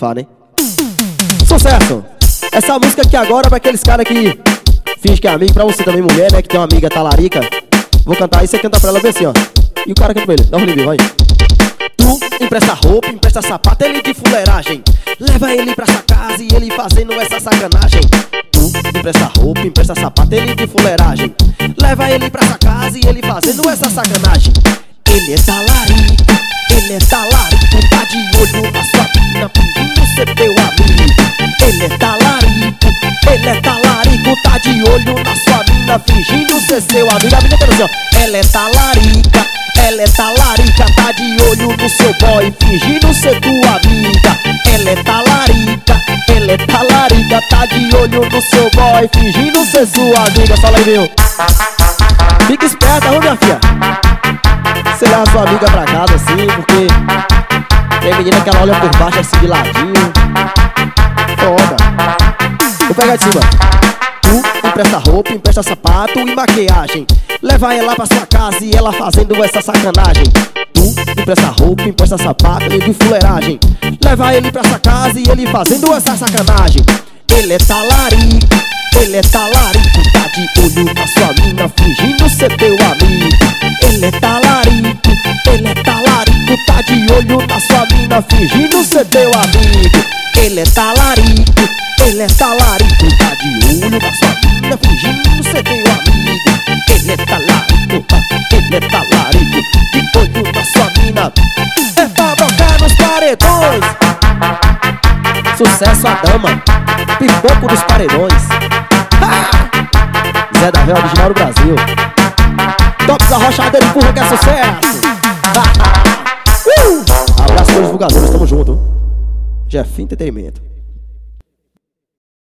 blefar, né? Sucesso! Essa música aqui agora é pra aqueles caras que finge que é amigo, pra você também, mulher, né? Que tem uma amiga talarica. Vou cantar aí, você canta pra ela bem assim, ó. E o cara canta pra ele, dá um livro, vai. Tu empresta roupa, empresta sapato, ele de fuleiragem. Leva ele pra sua casa e ele fazendo essa sacanagem. Tu empresta roupa, empresta sapato, ele de fuleiragem. Leva ele pra sua casa e ele fazendo essa sacanagem. Ele é talarico, tá de olho na sua mina, fingindo ser teu amigo. Ele é talarico, tá de olho na sua mina, fingindo ser seu amigo. A mina tá assim, ó. Ela é talarica, tá de olho no seu boy, fingindo ser tua amiga. Ela é talarica, tá de olho no seu boy, fingindo ser sua amiga. Fala aí, viu? Fica esperta, ô minha filha. Você leva sua amiga pra casa assim, porque tem menina que ela olha por baixo assim de ladinho. Foda. Vou pegar de cima. Tu empresta roupa, empresta sapato e maquiagem. Leva ela pra sua casa e ela fazendo essa sacanagem. Tu empresta roupa, empresta sapato e de fuleiragem. Leva ele pra sua casa e ele fazendo essa sacanagem. Ele é talarico, tá de olho na sua mina, fingindo ser teu amigo. Ele é talarico, tá de olho na sua mina, fingindo ser teu amigo. Ele é talarico, tá de olho na sua mina, fingindo ser teu amigo. Ele é talarico, de olho na sua mina. É pra tocar nos paredões. Sucesso a dama, pipoco dos paredões. Zé da Véia, original do Brasil. Tops da Rochadeira, empurra que é sucesso. Abraço aos divulgadores, tamo junto. Jefinho Entretenimento.